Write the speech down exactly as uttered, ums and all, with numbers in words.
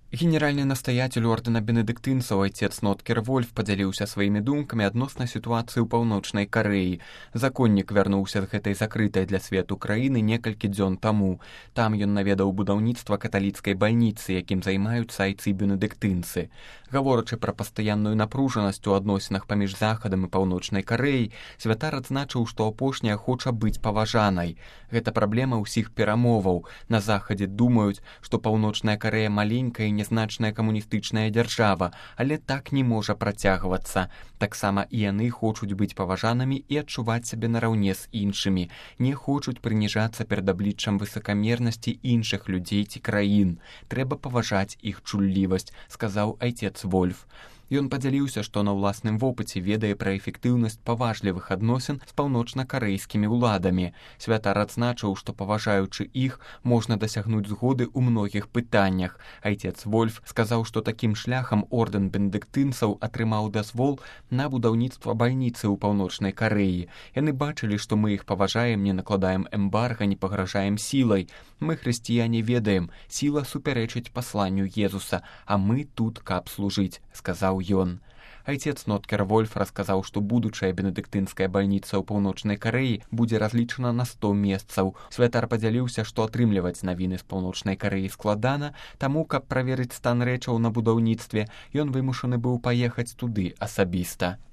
Генеральны настаяцель ордэна бенедыктынцаў айцец Ноткер Вольф падзяліўся сваімі думкамі адносна сітуацыі ў паўночнай Карэі. Законнік вярнуўся з гэтай закрытай для свету краіны некалькі дзён таму. Там ён наведаў будаўніцтва каталіцкай бальніцы, якім займаюцца айцы бенедыктынцы. Гаворачы пра пастаянную напружанасць у адносінах паміж захадам і паўночнай Карэяй, святар адзначыў, што апошняя хоча быць паважанай. Гэта праблема ўсіх перамоваў. На захадзе думаюць, што паўночная Карэя маленькая і нязначная камуністычная дзяржава, але так не можа працягвацца. Таксама і яны хочуць быць паважанымі і адчуваць сябе нараўне з іншымі, не хочуць прыніжацца перад абліччам высакамернасці іншых людзей ці краін. Трэба паважаць іх чуллівасць, сказаў айцец Вольф. Ён падзяліўся, што на ўласным вопыце ведае пра эфектыўнасць паважлівых адносін з паўночна-карэйскімі ўладамі. Святар адзначыў, што паважаючы іх, можна дасягнуць згоды ў многіх пытаннях. Айцец Вольф сказаў, што такім шляхам ордэн бенедыктынцаў атрымаў дазвол на будаўніцтва бальніцы ў паўночнай Карэі. Яны бачылі, што мы іх паважаем, не накладаем эмбарга, не пагражаем сілай. Мы, хрысціяне, ведаем, сіла супярэчыць пасланню Езуса, а мы тут, каб служыць, сказаў ён. Айцец Ноткер Вольф расказаў, што будучая бенедыктынская бальніца ў паўночнай Карэі будзе разлічана на сто месцаў. Святар падзяліўся, што атрымліваць навіны з паўночнай Карэі складана, таму, каб праверыць стан рэчаў на будаўніцтве, ён вымушаны быў паехаць туды асабіста.